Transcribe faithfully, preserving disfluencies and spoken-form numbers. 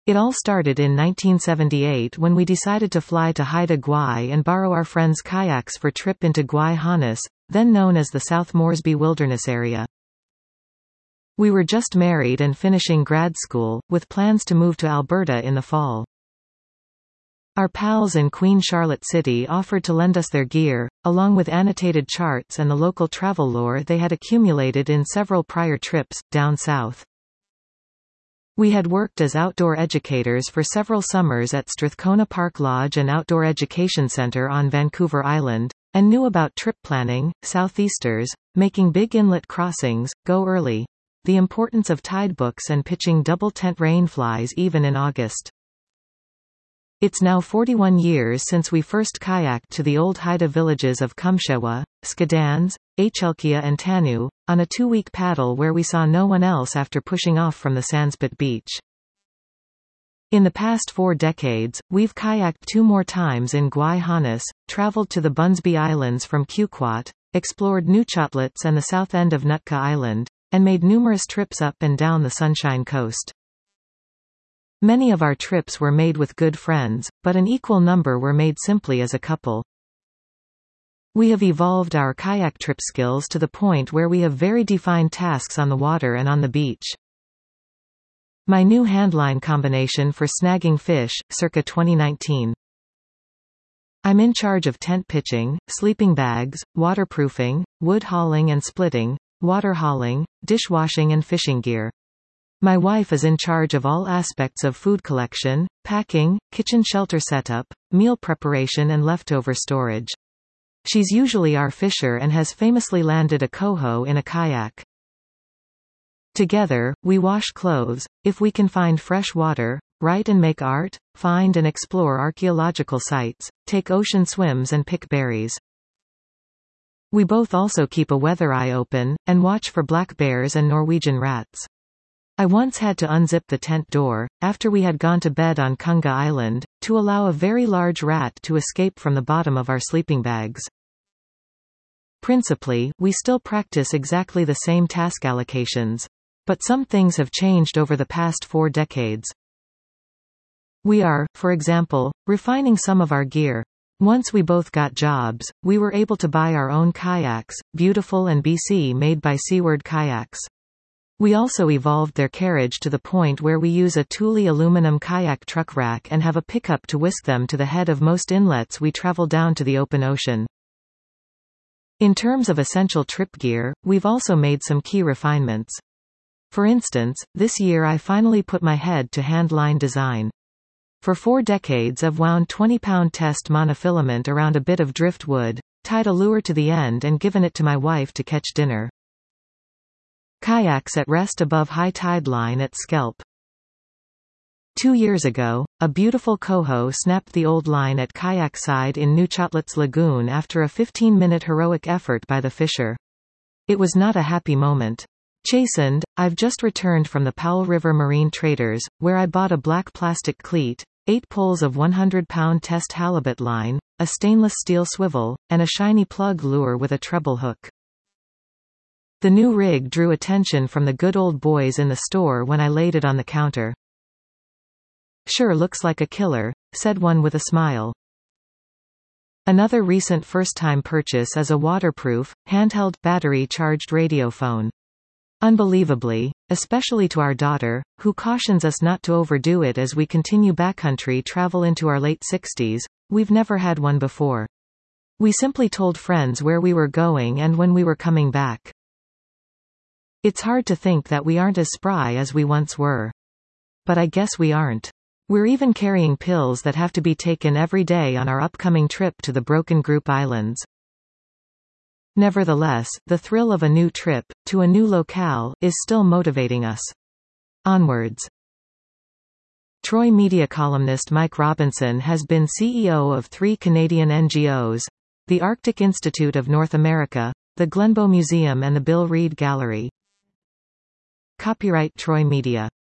It all started in nineteen seventy-eight when we decided to fly to Haida Gwaii and borrow our friends' kayaks for trip into Gwaii Haanas, then known as the South Moresby Wilderness Area. We were just married and finishing grad school, with plans to move to Alberta in the fall. Our pals in Queen Charlotte City offered to lend us their gear, along with annotated charts and the local travel lore they had accumulated in several prior trips, down south. We had worked as outdoor educators for several summers at Strathcona Park Lodge and Outdoor Education Centre on Vancouver Island, and knew about trip planning, southeasters, making big inlet crossings, go early, the importance of tide books and pitching double tent rainflies even in August. It's now forty-one years since we first kayaked to the old Haida villages of Kumshewa, Skadans, Achelkia and Tanu, on a two-week paddle where we saw no one else after pushing off from the Sandspit beach. In the past four decades, we've kayaked two more times in Gwaii Haanas, traveled to the Bunsby Islands from Kukwat, explored Nuchatlets and the south end of Nootka Island, and made numerous trips up and down the Sunshine Coast. Many of our trips were made with good friends, but an equal number were made simply as a couple. We have evolved our kayak trip skills to the point where we have very defined tasks on the water and on the beach. My new handline combination for snagging fish, circa twenty nineteen. I'm in charge of tent pitching, sleeping bags, waterproofing, wood hauling and splitting, water hauling, dishwashing and fishing gear. My wife is in charge of all aspects of food collection, packing, kitchen shelter setup, meal preparation and leftover storage. She's usually our fisher and has famously landed a coho in a kayak. Together, we wash clothes, if we can find fresh water, write and make art, find and explore archaeological sites, take ocean swims and pick berries. We both also keep a weather eye open, and watch for black bears and Norwegian rats. I once had to unzip the tent door, after we had gone to bed on Kunga Island, to allow a very large rat to escape from the bottom of our sleeping bags. Principally, we still practice exactly the same task allocations. But some things have changed over the past four decades. We are, for example, refining some of our gear. Once we both got jobs, we were able to buy our own kayaks, beautiful and B C made by Seaward Kayaks. We also evolved their carriage to the point where we use a Thule aluminum kayak truck rack and have a pickup to whisk them to the head of most inlets we travel down to the open ocean. In terms of essential trip gear, we've also made some key refinements. For instance, this year I finally put my head to handline design. For four decades I've wound twenty pound test monofilament around a bit of driftwood, tied a lure to the end and given it to my wife to catch dinner. Kayaks at rest above high tide line at Skelp. Two years ago, a beautiful coho snapped the old line at kayak side in Nuchatlets Lagoon after a fifteen minute heroic effort by the fisher. It was not a happy moment. Chastened, I've just returned from the Powell River Marine Traders, where I bought a black plastic cleat, eight poles of one hundred pound test halibut line, a stainless steel swivel, and a shiny plug lure with a treble hook. The new rig drew attention from the good old boys in the store when I laid it on the counter. "Sure looks like a killer," said one with a smile. Another recent first-time purchase is a waterproof, handheld, battery-charged radiophone. Unbelievably, especially to our daughter, who cautions us not to overdo it as we continue backcountry travel into our late sixties, we've never had one before. We simply told friends where we were going and when we were coming back. It's hard to think that we aren't as spry as we once were. But I guess we aren't. We're even carrying pills that have to be taken every day on our upcoming trip to the Broken Group Islands. Nevertheless, the thrill of a new trip, to a new locale, is still motivating us. Onwards. Troy media columnist Mike Robinson has been C E O of three Canadian N G Os, the Arctic Institute of North America, the Glenbow Museum and the Bill Reid Gallery. Copyright Troy Media.